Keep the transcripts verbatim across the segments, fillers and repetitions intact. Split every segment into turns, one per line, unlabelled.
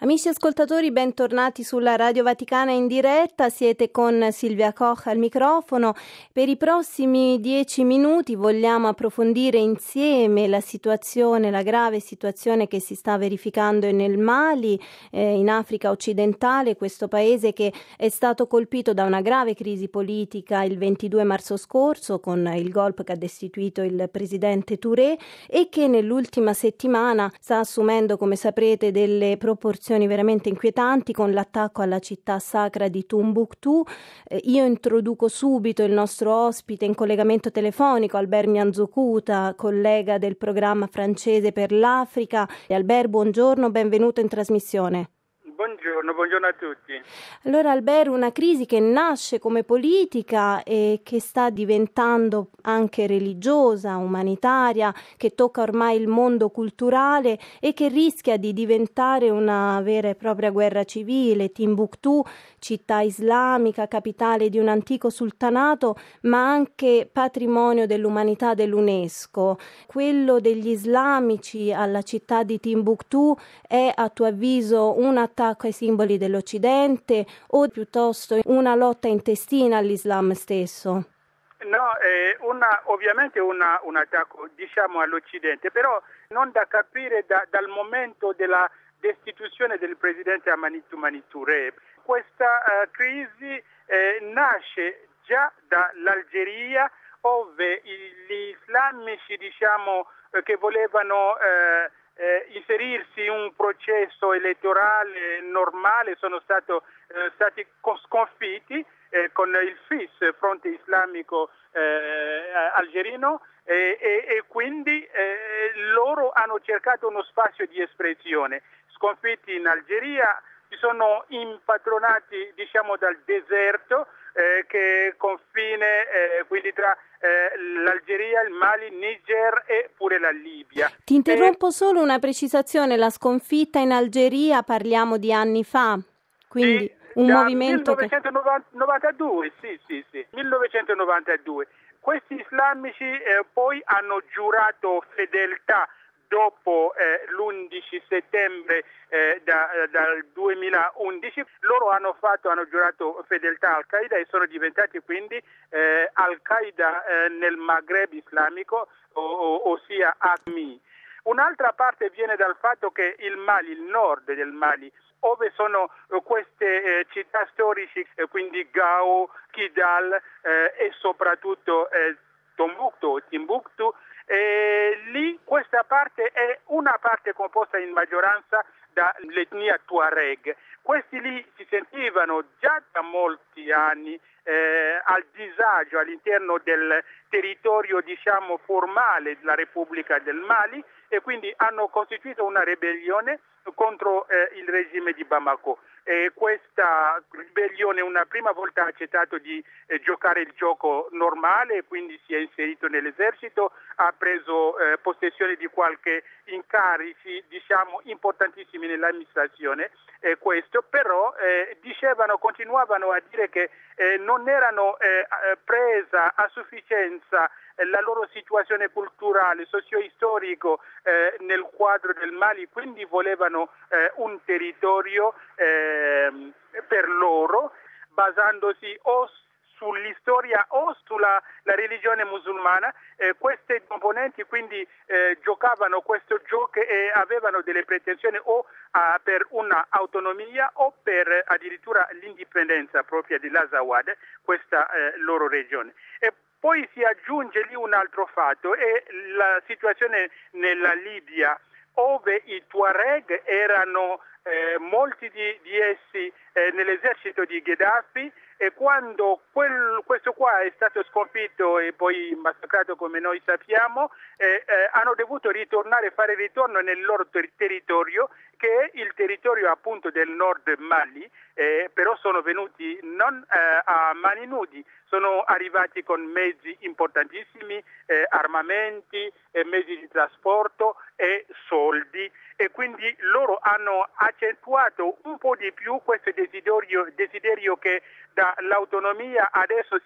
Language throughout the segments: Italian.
Amici ascoltatori, bentornati sulla Radio Vaticana in diretta, siete con Silvia Koch al microfono. Per i prossimi dieci minuti vogliamo approfondire insieme la situazione, la grave situazione che si sta verificando nel Mali, eh, in Africa occidentale, questo paese che è stato colpito da una grave crisi politica il ventidue marzo scorso con il golpe che ha destituito il presidente Touré e che nell'ultima settimana sta assumendo, come saprete, delle proporzioni veramente inquietanti con l'attacco alla città sacra di Tombouctou. Eh, io introduco subito il nostro ospite in collegamento telefonico, Albert Mianzocuta, collega del programma francese per l'Africa. E Albert, buongiorno, benvenuto in trasmissione.
Buongiorno, buongiorno a tutti.
Allora Albert, una crisi che nasce come politica e che sta diventando anche religiosa, umanitaria, che tocca ormai il mondo culturale e che rischia di diventare una vera e propria guerra civile. Timbuktu, città islamica, capitale di un antico sultanato, ma anche patrimonio dell'umanità dell'UNESCO. Quello degli islamici alla città di Timbuktu è, a tuo avviso, un attacco ai simboli dell'Occidente o piuttosto una lotta intestina all'Islam stesso?
No, è una, ovviamente una, un attacco, diciamo, all'Occidente, però non da capire da, dal momento della destituzione del presidente Amanitou Touré. Questa uh, crisi eh, nasce già dall'Algeria, dove gli islamici, diciamo, eh, che volevano eh, Eh, inserirsi in un processo elettorale normale sono stato, eh, stati sconfitti eh, con il F I S, Fronte Islamico eh, Algerino, e, e, e quindi eh, loro hanno cercato uno spazio di espressione. Sconfitti in Algeria, si sono impatronati, diciamo, dal deserto eh, che confine eh, quindi tra eh, l'Algeria, il Mali, il Niger e pure la Libia.
Ti interrompo e... solo una precisazione: la sconfitta in Algeria parliamo di anni fa, quindi
sì,
un movimento
millenovecentonovantadue, che... sì, sì, sì, millenovecentonovantadue. Questi islamici eh, poi hanno giurato fedeltà dopo eh, l'undici settembre eh, da, dal duemilaundici. Loro hanno fatto, hanno giurato fedeltà a Al-Qaeda e sono diventati quindi eh, Al-Qaeda eh, nel Maghreb islamico, o, o, ossia A Q M I. Un'altra parte viene dal fatto che il Mali, il nord del Mali, dove sono eh, queste eh, città storiche, eh, quindi Gao, Kidal eh, e soprattutto eh, Tombouctou, Timbuktu, e lì questa parte è una parte composta in maggioranza dall'etnia Tuareg. Questi lì si sentivano già da molti anni eh, al disagio all'interno del territorio, diciamo, formale della Repubblica del Mali e quindi hanno costituito una ribellione contro eh, il regime di Bamako. E questa ribellione una prima volta ha accettato di eh, giocare il gioco normale, quindi si è inserito nell'esercito, ha preso eh, possessione di qualche incarichi, diciamo, importantissimi nell'amministrazione, eh, questo però eh, dicevano, continuavano a dire che eh, non erano eh, presa a sufficienza la loro situazione culturale, socio-storico eh, nel quadro del Mali, quindi volevano eh, un territorio eh, per loro, basandosi o sull'istoria o sulla la religione musulmana. Eh, queste componenti quindi eh, giocavano questo gioco e avevano delle pretensioni o uh, per una autonomia o per addirittura l'indipendenza propria dell'Azawad, questa eh, loro regione. E poi si aggiunge lì un altro fatto, è la situazione nella Libia, dove i Tuareg erano eh, molti di, di essi eh, nell'esercito di Gheddafi, e quando quel, questo qua è stato sconfitto e poi massacrato, come noi sappiamo, eh, eh, hanno dovuto ritornare, fare ritorno nel loro ter- territorio, che è il territorio appunto del nord Mali, eh, però sono venuti non eh, a mani nudi, sono arrivati con mezzi importantissimi, eh, armamenti, eh, mezzi di trasporto e soldi, e quindi loro hanno accentuato un po' di più questo desiderio, desiderio che dall'autonomia adesso si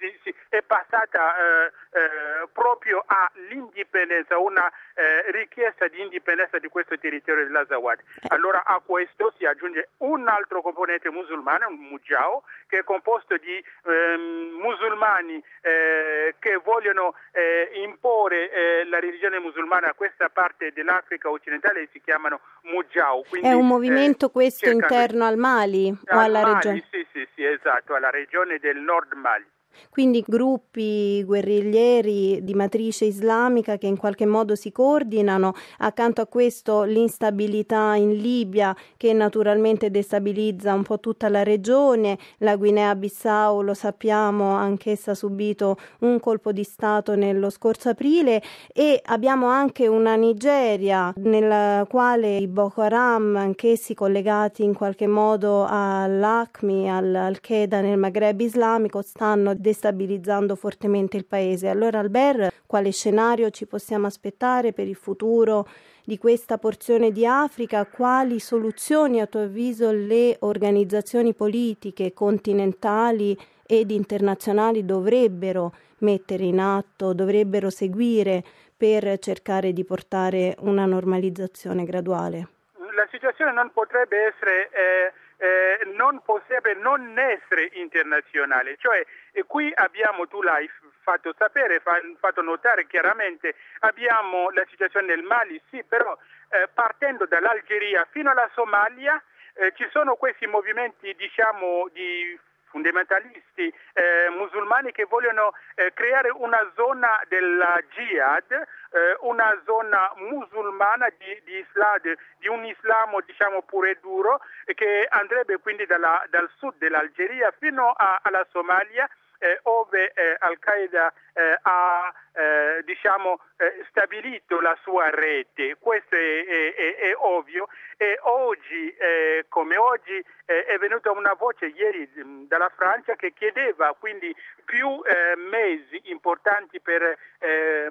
si, si, è passata eh, eh, proprio all'indipendenza, una eh, richiesta di indipendenza di questo territorio dell'Azawad. Allora a questo si aggiunge un altro componente musulmano, un Mujao, che è composto di eh, musulmani eh, che vogliono eh, imporre eh, la religione musulmana a questa parte dell'Africa occidentale e si chiamano Mujao. Quindi,
è un movimento
eh,
questo
cercano...
interno al Mali o
al
alla
Mali,
regione?
Sì, sì, sì, esatto, alla regione del Nord Mali.
Quindi gruppi guerriglieri di matrice islamica che in qualche modo si coordinano, accanto a questo l'instabilità in Libia che naturalmente destabilizza un po' tutta la regione, la Guinea-Bissau lo sappiamo anch'essa ha subito un colpo di stato nello scorso aprile e abbiamo anche una Nigeria nella quale i Boko Haram, anch'essi collegati in qualche modo all'Aqmi, al-Qaeda nel Maghreb islamico, stanno destabilizzando fortemente il paese. Allora Albert, quale scenario ci possiamo aspettare per il futuro di questa porzione di Africa? Quali soluzioni a tuo avviso le organizzazioni politiche continentali ed internazionali dovrebbero mettere in atto, dovrebbero seguire per cercare di portare una normalizzazione graduale?
La situazione non potrebbe essere eh... Eh, non potrebbe non essere internazionale, cioè e qui abbiamo, tu l'hai fatto sapere, fa, fatto notare chiaramente, abbiamo la situazione del Mali, sì, però eh, partendo dall'Algeria fino alla Somalia eh, ci sono questi movimenti, diciamo, di fondamentalisti eh, musulmani che vogliono eh, creare una zona della jihad, eh, una zona musulmana di, di, islam, di un islamo diciamo puro e duro eh, che andrebbe quindi dalla, dal sud dell'Algeria fino a, alla Somalia, eh, dove eh, Al-Qaeda eh, ha eh, diciamo eh, stabilito la sua rete. Questo è, è, è, è ovvio e oggi eh, come oggi eh, è venuta una voce ieri mh, dalla Francia che chiedeva quindi più eh, mesi importanti per eh,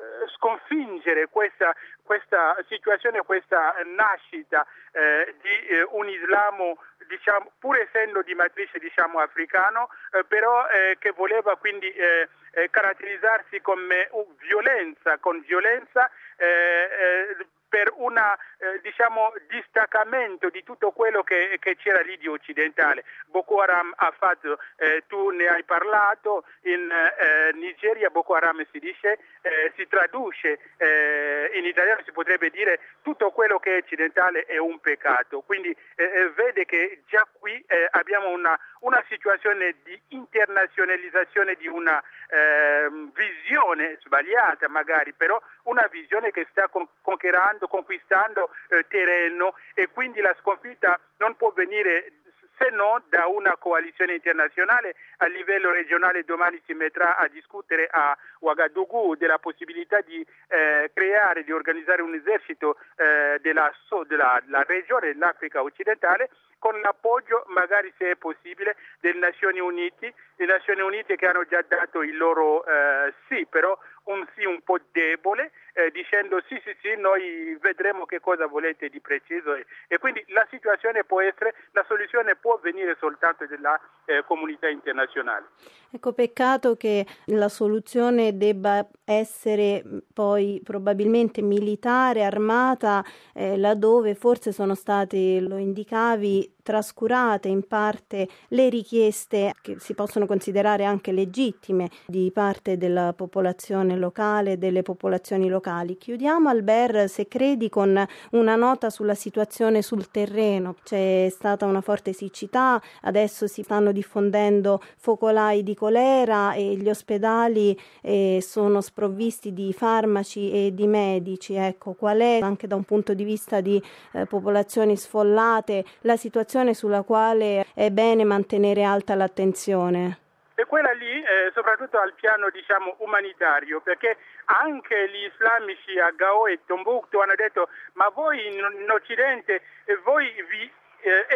sconfiggere questa, questa situazione, questa nascita eh, di eh, un islamo diciamo pur essendo di matrice diciamo africano eh, però eh, che voleva quindi eh, eh, caratterizzarsi come uh, violenza con violenza eh, eh, per una eh, diciamo distaccamento di tutto quello che, che c'era lì di occidentale. Boko Haram ha fatto, eh, tu ne hai parlato, in eh, Nigeria Boko Haram si dice, eh, si traduce eh, in italiano si potrebbe dire tutto quello che è occidentale è un peccato, quindi eh, vede che già qui eh, abbiamo una, una situazione di internazionalizzazione di una eh, visione sbagliata magari, però una visione che sta con- conquistando, conquistando eh, terreno e quindi la sconfitta non può venire se no da una coalizione internazionale a livello regionale. Domani si metterà a discutere a Ouagadougou della possibilità di eh, creare, di organizzare un esercito eh, della, so, della, della regione dell'Africa occidentale con l'appoggio, magari se è possibile, delle Nazioni Unite, le Nazioni Unite che hanno già dato il loro eh, sì, però un sì un po' debole, eh, dicendo sì sì sì noi vedremo che cosa volete di preciso e, e quindi la situazione può essere, la soluzione può venire soltanto dalla eh, comunità internazionale.
Ecco, peccato che la soluzione debba essere poi probabilmente militare, armata, eh, laddove forse sono state, lo indicavi, trascurate in parte le richieste che si possono considerare anche legittime di parte della popolazione locale, delle popolazioni locali. Chiudiamo, Albert, se credi, con una nota sulla situazione sul terreno. C'è stata una forte siccità, adesso si stanno diffondendo focolai di colera e gli ospedali eh, sono sprovvisti di farmaci e di medici. Ecco, qual è, anche da un punto di vista di eh, popolazioni sfollate, la situazione sulla quale è bene mantenere alta l'attenzione?
E quella lì, eh, soprattutto al piano diciamo umanitario, perché anche gli islamici a Gao e Tombouctou hanno detto ma voi in, in Occidente eh, voi vi Eh, è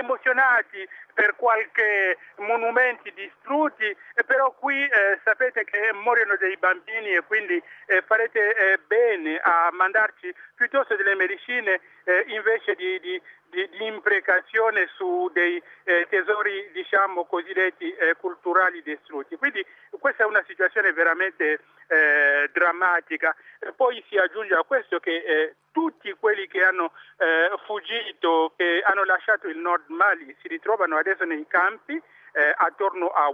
emozionati per qualche monumenti distrutti, però qui eh, sapete che muoiono dei bambini e quindi eh, farete eh, bene a mandarci piuttosto delle medicine eh, invece di, di, di, di imprecazione su dei eh, tesori, diciamo, cosiddetti eh, culturali distrutti. Quindi questa è una situazione veramente eh, drammatica. Poi si aggiunge a questo che eh, tutti quelli che hanno eh, fuggito, che hanno lasciato il Nord Mali, si ritrovano adesso nei campi eh, attorno a,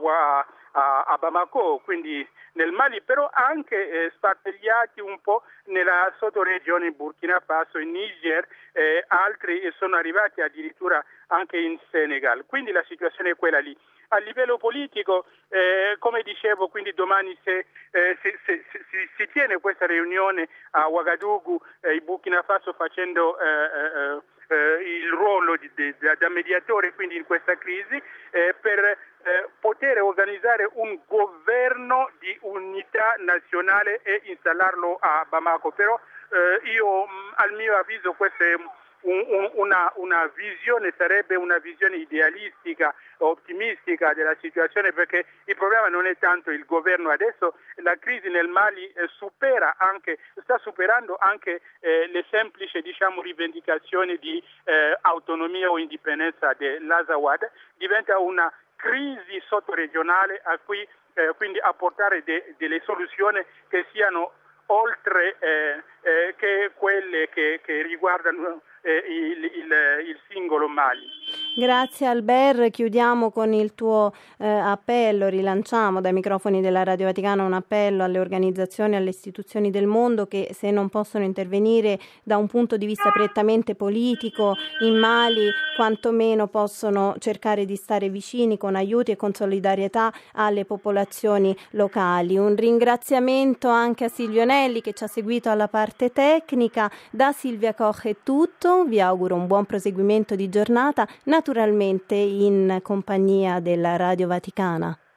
a, a Bamako, quindi nel Mali, però anche eh, sparpagliati un po' nella sottoregione Burkina Faso, in Niger, eh, altri sono arrivati addirittura anche in Senegal. Quindi la situazione è quella lì. A livello politico, eh, come dicevo, quindi domani se, eh, se, se, se, si, si tiene questa riunione a Ouagadougou, eh, il Burkina Faso facendo eh, eh, eh, il ruolo di, di, da mediatore quindi in questa crisi, eh, per eh, poter organizzare un governo di unità nazionale e installarlo a Bamako. Però eh, io, al mio avviso, questo è Un, un, una, una visione, sarebbe una visione idealistica, ottimistica della situazione, perché il problema non è tanto il governo. Adesso la crisi nel Mali eh, supera anche, sta superando anche eh, le semplici, diciamo, rivendicazioni di eh, autonomia o indipendenza dell'Azawad, diventa una crisi sottoregionale a cui eh, quindi apportare de, delle soluzioni che siano oltre eh, eh, che quelle che, che riguardano eh, il, il, il singolo Mali.
Grazie Albert, chiudiamo con il tuo eh, appello, rilanciamo dai microfoni della Radio Vaticana un appello alle organizzazioni, alle istituzioni del mondo che, se non possono intervenire da un punto di vista prettamente politico in Mali, quantomeno possono cercare di stare vicini con aiuti e con solidarietà alle popolazioni locali. Un ringraziamento anche a Silvio Nelli che ci ha seguito alla parte tecnica. Da Silvia Koch è tutto, vi auguro un buon proseguimento di giornata, naturalmente in compagnia della Radio Vaticana.